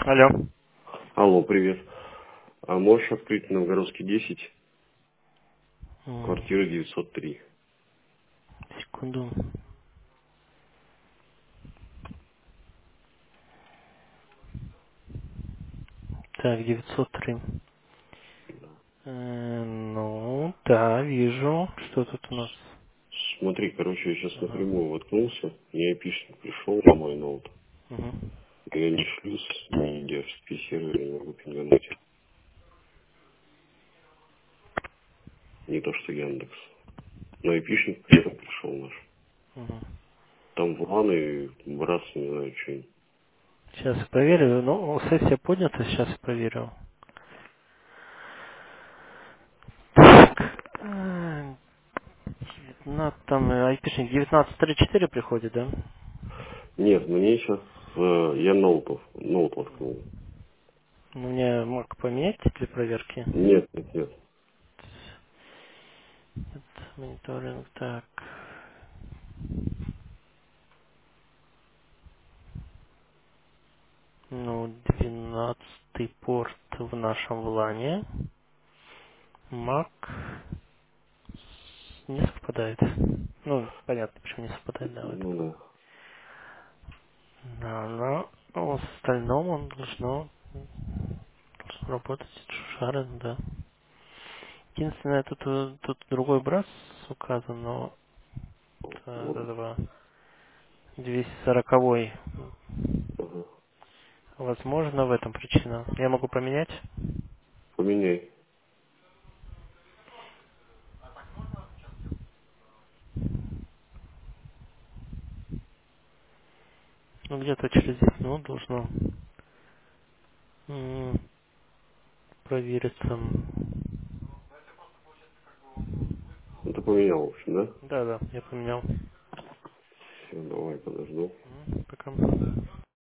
Алло. Алло, привет. А можешь открыть Новгородский 10, М, квартира 903? Секунду. Так, 903. Ну, да, вижу. Что тут у нас? Смотри, короче, я сейчас Ага. напрямую воткнулся, мне айпишник пришел на мой ноут. Мгм. Я не шлюз, не DHCP сервер, не могу пингануть. Не то, что Яндекс. Но айпишник при этом пришел наш. Мгм. Там ван и брат, не знаю, что. Сейчас я проверю. Ну, сессия поднята, сейчас я проверю. Так. Там айпишник 1934 приходит, да? Нет, мне сейчас я ноут воткнул. Мне Mac поменять для проверки? Нет, нет, нет. Нет, мониторинг, так. Ну, 12 порт в нашем влане. Mac не совпадает. Ну, понятно, почему не совпадает, да, в этом. Ну да. Да, но в остальном он должен работать шарен, да. Единственное, тут другой брас указан, но от Вот. этого 240-й. Ага. Возможно, в этом причина. Я могу поменять. Поменяй. Ну, где-то через 10 минут должно м, провериться. Ну ты поменял, в общем, да? Да, да, я поменял. Все, давай, подожду. Пока.